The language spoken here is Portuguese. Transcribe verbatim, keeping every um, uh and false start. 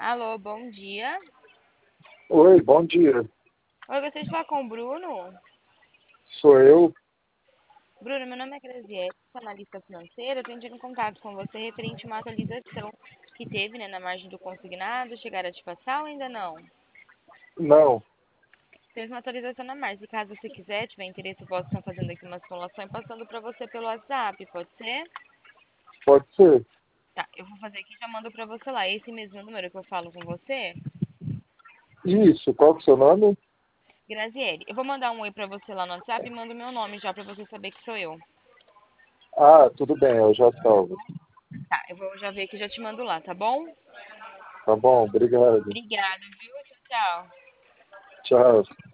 Alô, bom dia. Oi, bom dia. Oi, gostaria de falar com o Bruno. Sou eu? Bruno, meu nome é Graziele, sou analista financeira. Eu tenho tido contato com você referente a uma atualização que teve, né, na margem do consignado. Chegaram a te passar ou ainda não? Não, Teve uma atualização na margem. Caso você quiser, tiver interesse, eu posso estar fazendo aqui uma simulação e passando para você pelo WhatsApp, pode ser? pode ser. Tá, eu vou fazer aqui e já mando para você lá. Esse mesmo número que eu falo com você? Isso, qual que é o seu nome? Graziele, eu vou mandar um oi para você lá no WhatsApp e mando meu nome já para você saber que sou eu. Ah, tudo bem, eu já salvo. Tá, eu vou já ver aqui e já te mando lá, tá bom? Tá bom, obrigado. Obrigada, viu? Tchau, tchau. Tchau.